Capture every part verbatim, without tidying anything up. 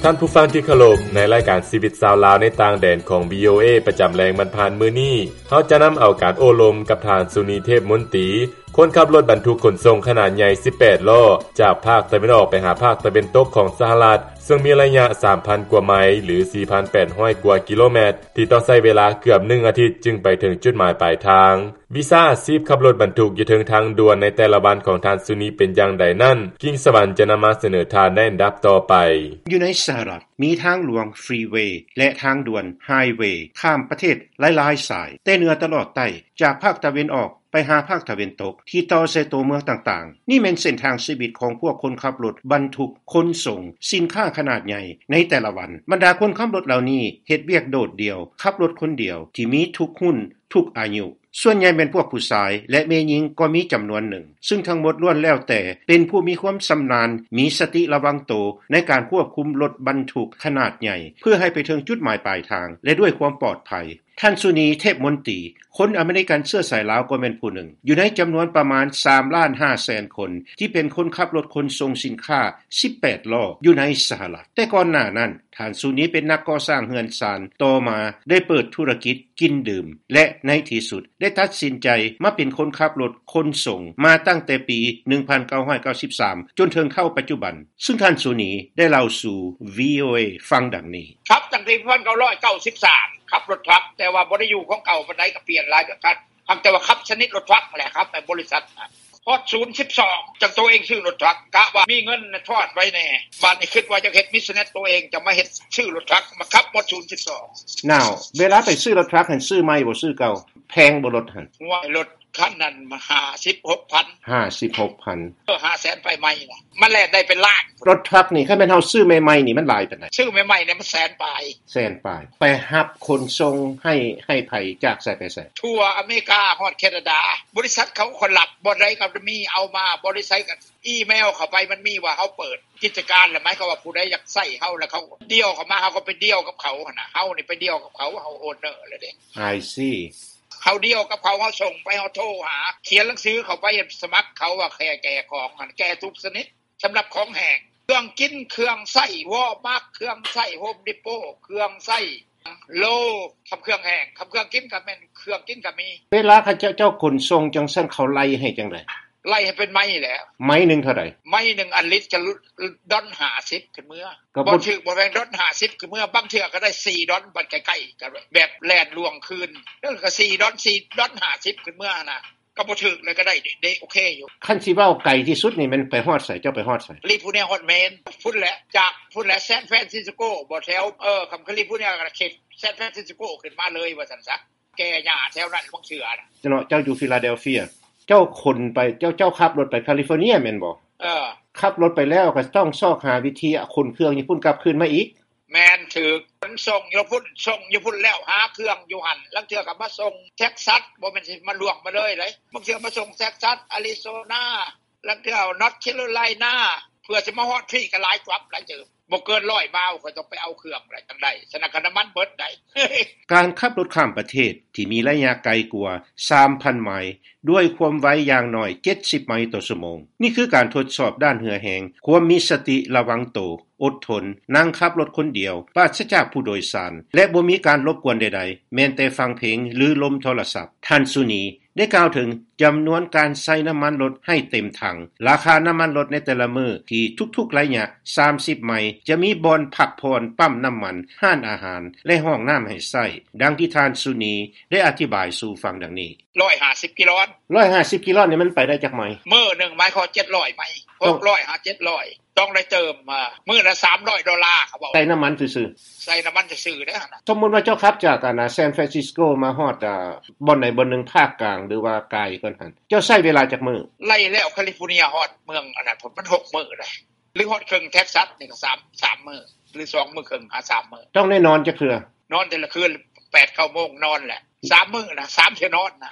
ท่านผู้ฟังที่เคารพในรายการชีวิตชาวลาวในต่างแดนของ วี โอ เอ ประจำแรงบรรพานมื้อนี้เฮาจะนําเอาการโอลมกับท่านสุนีเทพมนตรีคนขับรถบรรทุกขนส่งขนาดใหญ่สิบแปดล้อจากภาคตะวันออกไปหาภาคตะวันตกของสหรัฐซึ่งมีระยะ สามพัน กว่าไมล์หรือ สี่พันแปดร้อย กว่ากิโลเมตรที่ต้องใช้เวลาเกือบหนึ่งอาทิตย์จึงไปถึงจุดหมายปลายทางวีซ่าอาชีพขับรถบรรทุกอยู่ถึงทางด่วนในแต่ละวันของท่านสุนีเป็นอย่างใดนั้นกิ่งสวรรค์จะนํามาเสนอทานในอันดับต่อไปอยู่ในสหรัฐมีทางหลวงฟรีเวย์และทางด่วนไฮเวย์ข้ามประเทศหลายๆสายแต่เหนือตลอดใต้จากภาคตะวันออกไปหาภาคตะวันตกที่ต่อใส่ตัวเมืองต่างๆนี่แม่นเส้นทางชีวิตของพวกคนขับรถบรรทุกขนส่งสินค้าขนาดใหญ่ในแต่ละวันบรรดาคนขับรถเหล่านี้เฮ็ดเวียกโดดเดี่ยวขับรถคนเดียวที่มีทุกหุ้นทุกอายุส่วนใหญ่เป็นพวกผู้ชายและแม่หญิงก็มีจำนวนหนึ่งซึ่งทั้งหมดล้วนแล้วแต่เป็นผู้มีความชำนาญมีสติระวังตัวในการควบคุมรถบรรทุกขนาดใหญ่เพื่อให้ไปถึงจุดหมายปลายทางและด้วยความปลอดภัยท่านสุนีเทพมนตรีคนอเมริกันเชื้อสายลาวก็เป็นผู้หนึ่งอยู่ในจำนวนประมาณ สามล้านห้าแสน คนที่เป็นคนขับรถขนส่งสินค้าสิบแปดล้ออยู่ในสหรัฐแต่ก่อนหน้านั้นท่านสุนีเป็นนักก่อสร้างเรือนศาลต่อมาได้เปิดธุรกิจกินดื่มและในที่สุดได้ตัดสินใจมาเป็นคนขับรถขนส่งมาตั้งแต่ปี หนึ่งพันเก้าร้อยเก้าสิบสาม จนถึงเข้าปัจจุบันซึ่งท่านสุนีได้เล่าสู่ วี โอ เอ ฟังดังนี้ครับตั้งแต่หนึ่งพันเก้าร้อยเก้าสิบสามขับรถทรัคแต่ว่าบ่ได้อยู่ของเก่าปานใดก็เปลี่ยนหลายกันทำแต่ว่าขับชนิดรถทรัคแหละครับในบริษัทพอดศูนย์สิบสองจังตัวเองชื่อรถทรัคกะว่ามีเงินทอดไว้แน่บัดนี้คิดว่าจะเฮ็ดบิสเนสตัวเองจะมาเฮ็ดชื่อรถทรัคมาขับหมดศูนย์สิบสอง Now เวลาไปซื้อรถทรัคหั่นซื้อใหม่บ่ซื้อเก่าแพงบ่รถหั่นว่ารถคันนั้นมาห้าสิบหกพันห้าสิบหกพันเออ ห้าแสน ไปใหม่น่ะมันแล่นได้เป็นล้านรถทรัคนี่คันแม่นเฮาซื้อใหม่ๆนี่มันหลายปานใดซื้อใหม่ๆเนี่ยมันแสนปลายแสนปลายไปรับขนส่งให้ให้ไผจากไสไปไสทั่วอเมริกาฮอดแคนาดาบริษัทเขาคนรับบ่ได้ก็มีเอามาบริษัทก็อีเมลเข้าไปมันมีว่าเฮาเปิดกิจการแล้วหมายความว่าผู้ใดอยากใช้เฮาแล้วเขาเดียวเข้ามาเฮาก็ไปเดียวกับเขาหั่นน่ะเฮานี่ไปเดียวกับเขาเฮาโอนเนอร์เลยเด้ I see เขาเดียวกับเขาเฮาส่งไปเฮาโทรหาเขียนหนังสือเข้าไปสมัครเขาว่าแค่แก่ของหั่นแก่ทุกชนิดสำหรับของแห้งเครื่องกินเครื่องใช้วอมักเครื่องใช้โฮมดิโปเครื่องใช้โลทำเครื่องแห้งทำเครื่องกินก็แม่นเครื่องกินก็มีเวลาเขาเจ้าเจ้าขนส่งจังซั่นเขาไล่ให้จังได๋ไล่ให้เป็นไม้แหละไม้นึงเท่าใดไม้นึงอันลิตรจะดอนห้าสิบขึ้นเมื่อบ่ถึกบ่แม่นดอนห้าสิบขึ้นเมื่อบางเทื่อก็ได้สี่ดอนบัดใกล้ๆกันแบบแล่นล่วงคืนแล้วก็สี่ดอนสี่ดอนห้าสิบขึ้นเมื่อน่ะก็บ่ถึกเลยก็ได้เด้โอเคอยู่คันสิเว้าไกลที่สุดนี่มันไปฮอดไสเจ้าไปฮอดไสลิพูเนียฮอดเมนพุ่นแหละจากพุ่นแหละซานฟรานซิสโกบ่แถวเออคำคลิพูเนียก็เขตซานฟรานซิสโกขึ้นมาเลยว่าซั่นซะแก่หญ้าแถวนั้นบางเทื่อน่ะเจ้าเจ้าอยู่ฟิลาเดลเฟียเจ้าคนไปเจ้าเจ้าขับรถไปแคลิฟอร์เนียแม่นบ่เออขับรถไปแล้วก็ต้องซอกหาวิธีคนเครื่องญี่ปุ่นกลับคืนมาอีกแม่นถึกมันส่งอยู่พุ่นส่งอยู่พุ่นแล้วหาเครื่องอยู่หั่นลังเทื่อก็มาส่งเท็กซัสบ่แม่นสิมาลวกมาเลยเลยบางเทื่อมาส่งเท็กซัสอาริโซนาลังเทื่อนอร์ทแคโรไลนาเพื่อสิมาฮอดที่ก็หลายกว่าหลายเจอบ่เกินร้อยไมล์ก็ต้องไปเอาเครื่องอะไรจังได๋สนักน้ำมันเบิดได้การขับรถข้ามประเทศที่มีระยะไกลกว่า สามพัน ไมล์ด้วยความไวอย่างน้อยเจ็ดสิบไมล์ต่อชั่วโมงนี่คือการทดสอบด้านเหือแหงความมีสติระวังตัวอดทนนั่งขับรถคนเดียวปราศจากผู้โดยสารและบ่มีการรบกวนใดๆแม้แต่ฟังเพลงหรือลมโทรศัพท์ท่านสุนีได้กล่าวถึงจำนวนการใช้น้ำมันรถให้เต็มถังราคาน้ำมันรถในแต่ละมื้อที่ทุกๆระยะสามสิบไมล์จะมีบ่อนพักผ่อนปั๊มน้ำมันห้านอาหารและห้องน้ำให้ใช้ดังที่ท่านสุนีได้อธิบายสู่ฟังดังนี้หนึ่งร้อยห้าสิบกิโลหนึ่งร้อยห้าสิบกิโลนี่มันไปได้จักไมล์มื้อนึงหมายความเจ็ดร้อยไมล์หกร้อยหาเจ็ดร้อยต้องได้เติมมามื้อละสามร้อยดอลลาร์เขาบอกใส่น้ำมันซื่อๆใส่น้ำมันซื่อๆเด้อสมมุติว่าเจ้าขับจากอ่าซานฟรานซิสโกมาฮอดอ่าบ่อนไหนบ่อนนึงภาคกลางหรือว่าไกลก่อนหั่นเจ้าใช้เวลาจักมื้อไล่แล้วแคลิฟอร์เนียฮอดเมืองอันนั้นมันหกมื้อเลยหรือฮอดครึ่งเท็กซัสนี่ก็สาม สามมื้อหรือสองมื้อครึ่งหาสามมื้อต้องได้นอนจักเทื่อนอนแต่ละคืน แปด เก้า โมงนอนแหละสามมื้อน่ะสามเทื่อนอนน่ะ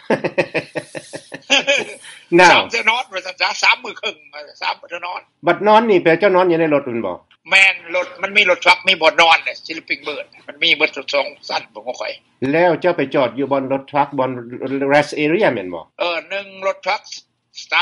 น่าสามเทื่อนอนว่าซั่นซะสามมื้อครึ่งสามเทื่อนอนบัดนอนนี่แปลเจ้านอนอยู่ในรถมันบ่แม่นรถมันมีรถทรัคมีบ่นอนน่ะ Sleeping Bird มันมีเบิดสองสั้นบ่ค่อยแล้วเจ้าไปจอดอยู่บนรถทรัคบน rest area แม่นบ่เออหนึ่งรถทรัค stop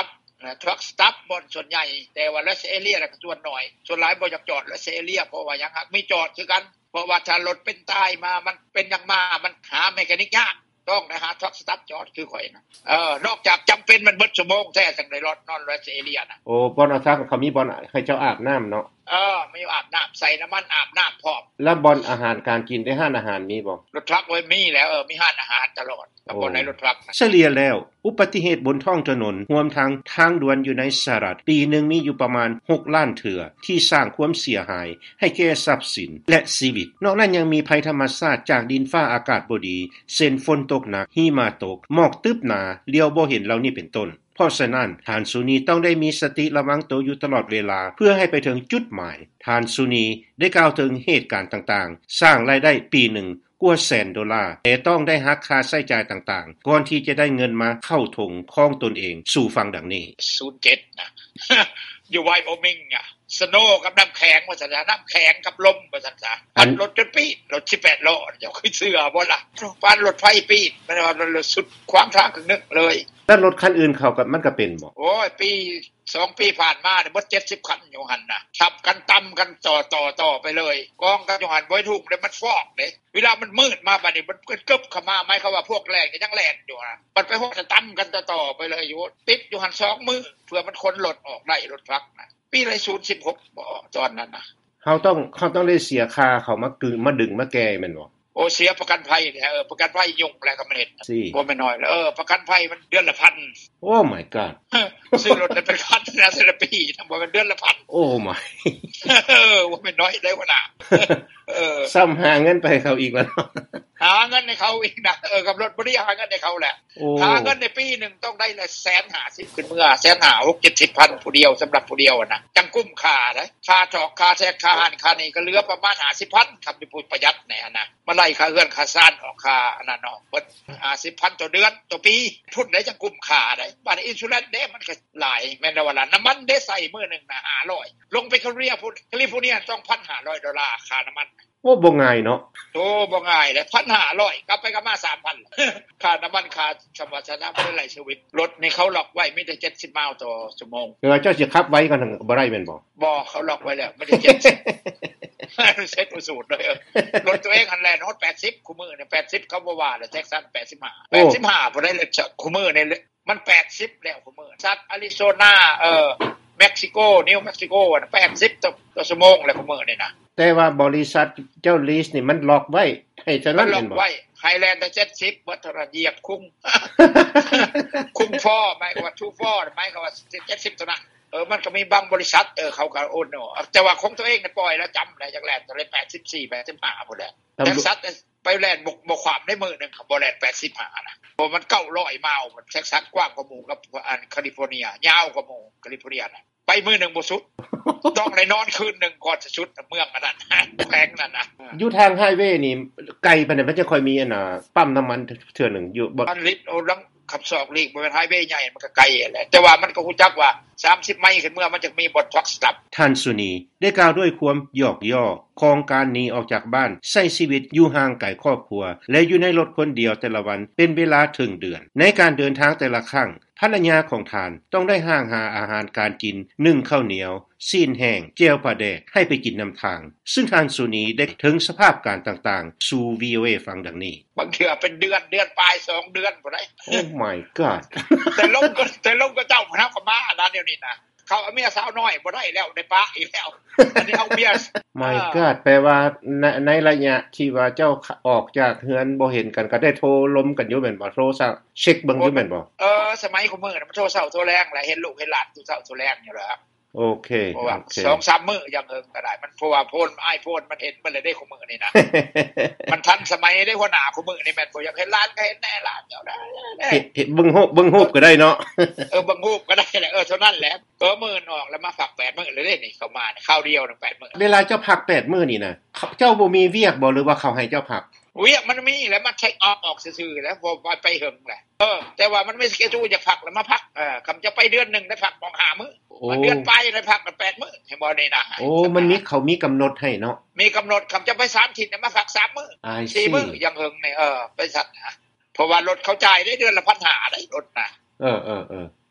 ทรัคสตัฟบ่ส่วนใหญ่แต่ว่ารัสเอเรียน่ะส่วนน้อยส่วนหลายบ่อยากจอดรัสเอเรียเพราะว่ายังมีจอดคือกันเพราะว่าถ้ารถเป็นตายมามันเป็นอย่างมามันหาเมคานิกยากต้องนะหาทรัคสตัฟจอดคือข่อยนะเออนอกจากจําเป็นมันเบิดชั่วโมงแท้จังได๋รถนอนรัสเอเรียน่ะโอ้บ่อนอาซักเขามีบ่อนให้เจ้าอาบน้ําเนาะเออมีอาบน้ําใส่น้ํามันอาบน้ําพร้อมแล้วบ่อนอาหารการกินได้ร้านอาหารมีบ่รถทรัคไว้มีแล้วเออมีร้านอาหารตลอดกับบ่ในรถทรัคเฉลี่ยแล้วอุบัติเหตุบนท้องถนนรวมทั้งทางด่วนอยู่ในสหรัฐปีหนึ่งมีอยู่ประมาณหกล้านเถื่อที่สร้างความเสียหายให้แก่ทรัพย์สินและชีวิตนอกนั้นยังมีภัยธรรมชาติจากดินฟ้าอากาศบ่ดีเช่นฝนตกหนักหิมะตกหมอกตึบหนาเลี้ยวบ่เห็นเหล่านี้เป็นต้นเพราะฉะนั้นท่านสุนีต้องได้มีสติระวังตัวอยู่ตลอดเวลาเพื่อให้ไปถึงจุดหมายท่านสุนีได้กล่าวถึงเหตุการณ์ต่างๆสร้างรายได้ปีหนึ่งกว่าแสนดอลลาร์แต่ต้องได้หักค่าใช้จ่ายต่างๆก่อนที่จะได้เงินมาเข้าถุงของตนเองสู่ฟังดังนี้ศูนย์เจ็ดนะ อยู่ไวโอมิงอ่ะสโนว์กับน้ำแข็งว่าซั่นน้ำแข็งกับลมว่าซั่นซะอันรถจนปีดรถสิบแปดล้อเจ้าคือเชื่อบ่ล่ะปานรถไฟปีดมันว่ารถสุดขวางทางครึ่งนึงเลยแล้วรถคันอื่นเขาก็มันก็เป็นบ่โอ้ยปีสองปีผ่านมาเนี่ยบ่เจ็ดสิบคันอยู่หั่นน่ะทับกันตํากันต่อๆๆไปเลยกองกันอยู่หั่นบ่ถูกเลยมันฟอกเด้เวลามันมืดมาบัดนี้มันกึบเข้ามาหมายความว่าพวกแรงก็ยังแล่นอยู่น่ะมันไปฮอดตํากันต่อๆไปเลยอยู่ติดอยู่หั่นสองมื้อเพื่อมันคนรถออกได้รถทรัคน่ะปีละศูนย์จุดสิบหกบ่ตอนนั้นน่ะเฮาต้องเฮาต้องได้เสียค่าเขามากึมาดึงมาแก้แม่นบ่โอ้เสียประกันภัยเนี่ยเออประกันภัยยุ่งแล้วก็มันเฮ็ดบ่แม่นน้อยแล้วเออประกันภัยมันเดือนละ หนึ่งพันโอ้ my god ซื้อรถได้เป็นคันนะเซราปีบ่แม่นเดือนละ หนึ่งพันโอ้ my เออบ่แม่นน้อยได้บ่ล่ะเออซ้ําหาเงินไปให้เขาอีกแล้วหาเงินให้เขาอีกนะเออกับรถบ่ได้หาเงินให้เขาแหละหาเงินในปีนึงต้องได้ละ หนึ่งแสนห้าสิบ ขึ้นเมื่อ หนึ่งแสนห้าสิบ หก เจ็ดสิบ พันผู้เดียวสำหรับผู้เดียวนะจังกุ้มค่าเด้ค่าทอกค่าแท็กค่าอาหารค่านี่ก็เหลือประมาณ ห้าสิบ พันครับที่ผู้ประหยัดแน่นะมาไล่ค่าเรือนค่าซ่านออกค่าอันนั้นเนาะเบิด ห้าสิบ พันต่อเดือนต่อปีทุนได้จังกุ้มค่าได้บัดนี้อินชูแรนซ์เด้มันก็หลายแม่นว่าล่ะน้ำมันได้ใส่มื้อนึงน่ะห้าร้อยลงไปแคลิฟอร์เนียแคลิฟอร์เนียต้อง หนึ่งพันห้าร้อย ดอลลาร์ค่าน้ำมันโอ้บ่ง่ายเนาะโอ้บ่ง่ายเด้ หนึ่งพันห้าร้อย กลับไปกลับมา สามพัน ค่าน้ำมันค่าสมรรถนะบ่ได้ไหลชีวิตรถนี่เขาล็อกไว้มีแต่เจ็ดสิบไมล์ต่อชั่วโมงเออเจ้าสิขับไว้กันบ่ได้แม่นบ่บ่เขาล็อกไว้แล้วไม่ได้เจ็ดสิบเซ็ตสูตรเลยรถตัวเองอันแลนฮอดแปดสิบคู่มือเนี่ยแปดสิบเขาบ่ว่าแล้วแท็กซัสแปดสิบห้า แปดสิบห้าบ่ได้เลยคู่มือเนี่ยมันแปดสิบแล้วคู่มือซัสอาริโซนาเอ่อเม็กซิโกนิวเม็กซิโกน่ะแปดสิบต่อต่อชั่วโมงแล้วคู่มือนี่นะแต่ว่าบริษัทเจ้าลีสนี่มันล็อกไว้ให้ฉะนั้นแม่นบ่ล็อกไว้ไฮแลนด์เจ็ดสิบบ่ทรเหยียบคุ้งคุ้งฟอหมายความว่าทูฟอหมายความว่าเจ็ดสิบเท่านั้นเออมันก็มีบางบริษัทเออเขาก็โอนเนาะแต่ว่าของตัวเองน่ะปล่อยแล้วจําได้จักแล่นตอนแปดสิบสี่ แปดสิบห้าพุ่นแหละแท็กซัสไปแล่นบ่บ่ความได้มื้อนึงเขาบ่แล่นแปดสิบห้านะเพราะมันเก้าร้อยไมล์มันแท็กซัสกว้างกว่าหมู่กับอันแคลิฟอร์เนียยาวกว่าหมู่แคลิฟอร์เนียน่ะไปมื้อนึงบ่สุดต้องได้นอนคืนนึงก่อนจะสุดเมืองอันนั้นแพงนั่นน่ะอยู่ทางไฮเวย์นี่ไกลปานใดมันจะค่อยมีอันน่ะปั๊มน้ำมันเทื่อนึงอยู่บ่มันลิตรโอ้ลังขับสอกลีกบ่แม่นไฮเวย์ใหญ่มันก็ไกลแหละแต่ว่ามันก็ฮู้จักว่าสามสิบไมล์ขึ้นเมื่อมันจะมีบ่ทรัคสตับท่านสุนีได้กล่าวด้วยความยอกย่อของการหนีออกจากบ้านใช้ชีวิตอยู่ห่างไกลครอบครัวและอยู่ในรถคนเดียวแต่ละวันเป็นเวลาถึงเดือนในการเดินทางแต่ละครั้งภรรยาของท่านต้องได้ห่างหาอาหารการกินนึ่งข้าวเหนียวซีนแห้งเจียวปลาแดกให้ไปกินนําทางซึ่งท่านสุนีได้ถึงสภาพการต่างๆสู่ วี โอ เอ ฟังดังนี้บางเทื่อเป็นเดือนเดือนปลายสองเดือนบ่ได้โอ้ my god แต่ลงก็แต่ลงก็เจ้าพนักก็มาอันนั้นเดี๋ยวนี้นะเขาเอาเมียสาวน้อยบ่ได้แล้วได้ปะอีกแล้วอันนี้เอาเมีย my god แปลว่าในในระยะที่ว่าเจ้าออกจากเฮือนบ่เห็นกันก็ได้โทรลมกันอยู่แม่นบ่โทรซักเช็คเบิ่งอยู่แม่นบ่เออสมัยคุมื้อน่ะมันโทรเช้าโทรแลงแหละเห็นลูกเห็นหลานทุกเช้าทุกแลงอยู่แล้วโอเคโอเค สองสาม มื้อยังเฮิงก็ได้มันเพราะว่าโพน iPhone มันเห็นมันเลยได้คุมื้อนี่นะ มันทันสมัยได้หัวหน้าคุมื้อนี่แม่นบ่อยากเห็นหลานก็เห็นแน่หลานเจ้าได้เห็นเบิ่งรูปเบิ่งรูปก็ได้เนาะเออเบิ่งรูปก็ได้แหละเออเท่านั้นแหละเออมื้อออกแล้วมาฝากแปดมื้อเลยเด้นี่เข้ามาคราวเดียวนึงแปดมื้อเวลาเจ้าพักแปดมื้อนี่น่ะเจ้าบ่มีเวียกบ่หรือว่าเขาให้เจ้าพักเวียกมันมีแล้วมันเช็คออกออกซื่อๆแล้วพอไปเฮิงแหละเออแต่ว่ามันไม่สเกจูจะพักแล้วมาพักเออคำจะไปเดือนนึงได้พักห้ามื้อเดือนไปได้พักกันแปดมื้อให้บ่ได้นะโอ้มันมีเขามีกำหนดให้เนาะมีกำหนดคำจะไปสามอาทิตย์มาพักสามมื้อสี่มื้อยังเฮิงนี่เออไปสักเพราะว่ารถเขาจ่ายได้เดือนละ หนึ่งพันห้าร้อย ได้รถนะเออๆๆ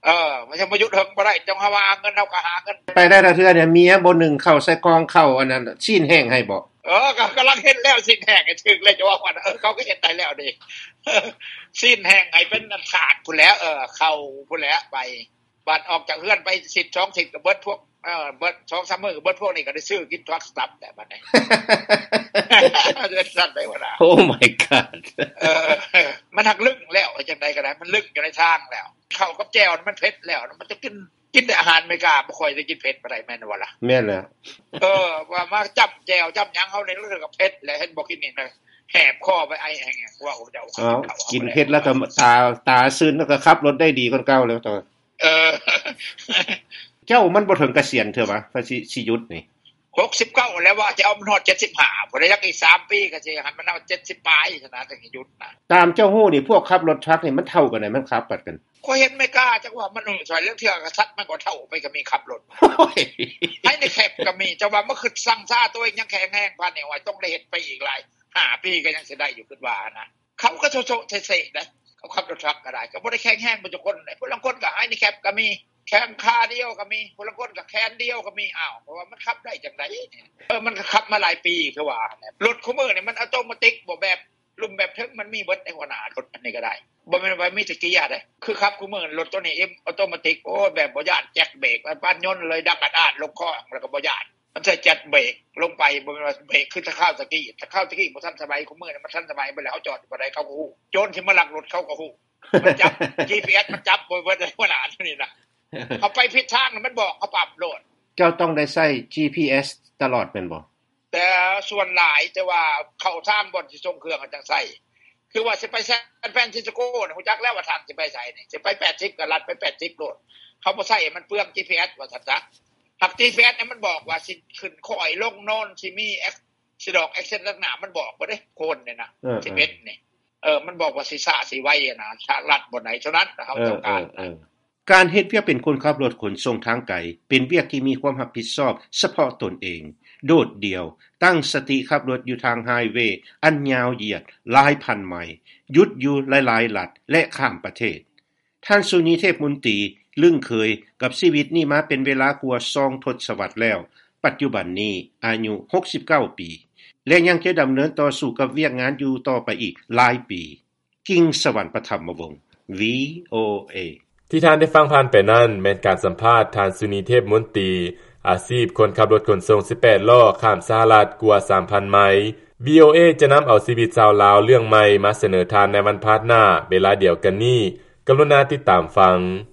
เออมันจะมายุดเฮิงบ่ได้จังหาว่าเงินเฮาก็หาเงินไปได้ละเทื่อเนี่ยเมียบ่นึ่งข้าวใส่กองข้าวอันนั้นชิ้นแห้งให้บ่เออก็กำลังเฮ็ดแล้วสิ้นแห้งให้ถึกเลยจะว่าว่าเออเขาก็เฮ็ดได้แล้วดิสิ้นแห้งให้เป็นถาดพุ่นแล้วเออเข้าพุ่นแล้วไปบัดออกจากเฮือนไปสิบสองสิบก็เบิดพวกเออเบิด สองสาม มื้อก็เบิดพวกนี้ก็ได้ซื้อกินทรัคสตับแต่บัดนี้เดือดสั่นได้บ่ล่ะโอ้ my god เออมันหักลึกแล้วจังได๋ก็ได้มันลึกอยู่ในทางแล้วข้าวกับแจ่วมันเผ็ดแล้วมันจะกินกินแต่อาหารไม่กล้าบ่ค่อยได้กินเผ็ดปานใดแม่นบ่ล่ะแม่นแล้วเออว่ามาจับแจ่วจับหยังเฮาได้รู้สึกกับเผ็ดแล้วเห็นบ่กินนี่นะแหบคอไปไอแห้งว่าโอ้เจ้ากินเผ็ดแล้วก็ตาตาซึนแล้วก็ขับรถได้ดีกว่าเก่าแล้วตอนเออเจ้ามันบ่ถึงเกษียณเถอะวะว่าสิสิหยุดนี่หกสิบเก้าแล้วว่าจะเอามันฮอดเจ็ดสิบห้าบ่ได้จักอีกสามปีก็สิให้มันเอาเจ็ดสิบปลายซะนะจังสิหยุดนะตามเจ้าฮู้นี่พวกขับรถทรัคนี่มันเท่ากันได้มันขับปัดกันก็เห็นไม่กล้าจังว่ามันซอยเรื่องเทื่อก็ซัดมันก็เท่าไปก็มีขับรถให้ในแคบก็มีจังว่ามันคือสั่งซ่าตัวเองยังแข็งแรงปานนี้ว่าต้องได้เฮ็ดไปอีกหลายห้าปีก็ยังสิได้อยู่คิดว่านะเขาก็โซๆเซ่ๆนะเขาขับรถทรัคก็ได้ก็บ่ได้แข็งแรงบ่ทุกคนผู้ลางคนก็ให้ในแคบก็มีแขนขาเดียวก็มีผู้ลางคนก็แขนเดียวก็มีอ้าวเพราะว่ามันขับได้จังได๋เออมันก็ขับมาหลายปีคือว่ารถคุมื้อนี่มันออโตเมติกบ่แบบรุ่นแบบทึกมันมีเบิดในหัวหน้ารถอันนี้ก็ได้บ่แม่นว่ามีแต่เกียร์เด้คือขับคุมื้อรถตัวนี้เอ็มออโตเมติกโอ้แบบบ่ย่านแจ็คเบรกมันปานยนต์เลยดักอาดลงคอแล้วก็บ่ย่านมันใช้แจ็คเบรกลงไปบ่แม่นว่าเบรกคือถ้าเข้าตะกี้ถ้าเข้าตะกี้บ่ทันสบายคุมื้อนี่มันทันสบายไปแล้วจอดบ่ได้เขาก็ฮู้โจรสิมาลักรถเขาก็ฮู้มันจับ จี พี เอส มันจับบ่เบิดในหัวหน้านี่นะเขาไปผิดทางมันบอกเขาปรับโลดเจ้าต้องได้ใช้ จี พี เอส ตลอดแม่นบ่แต่ส่วนหลายแต่ว่าเข้าทางบ่สิส่งเครื่องจังไสคือว่าสิไปแซนฟรานซิสโกนี่ฮู้จักแล้วว่าทางสิไปไสนี่สิไปแปดสิบก็ลัดไปแปดสิบโลดเขาบ่ใช้มันเปลือง จี พี เอส ว่าซั่นซะหัก จี พี เอส นี่มันบอกว่าสิขึ้นค่อยลงโน่นสิมีแอคสิดอกแอคเซนต์ลักษณะมันบอกบ่ได้โคนนี่นะสิบเอ็ดนี่เออมันบอกว่าสิซ่าสิไวนะชาลัดบ่ไหนฉะนั้นเขาต้องการการเฮ็ดเวียกเป็นคนขับรถขนส่งทางไกลเป็นเวียกที่มีความรับผิดชอบเฉพาะตนเองโดดเดี่ยวตั้งสติขับรถอยู่ทางไฮเวย์อันยาวเหยียดหลายพันไมล์หยุดอยู่หลายๆรัฐและข้ามประเทศท่านสุนีเทพมนตรีลึ่งเคยกับชีวิตนี้มาเป็นเวลากว่าสองทศวรรษแล้วปัจจุบันนี้อายุหกสิบเก้าปีและยังจะดำเนินต่อสู้กับเวียกงานอยู่ต่อไปอีกหลายปีกิ่งสวรรค์ปฐมวงศ์ วี โอ เอที่ท่านได้ฟังผ่านไปนั้นแม่นการสัมภาษณ์ท่านสุนีเทพมนตรีอาชีพคนขับรถขนส่งสิบแปดล้อข้ามสหรัฐกว่า สามพัน ไมล์ วี โอ เอ จะนำเอาชีวิตชาวลาวเรื่องใหม่มาเสนอทานในวันพฤหัสหน้าเวลาเดียวกันนี้กรุณาติดตามฟัง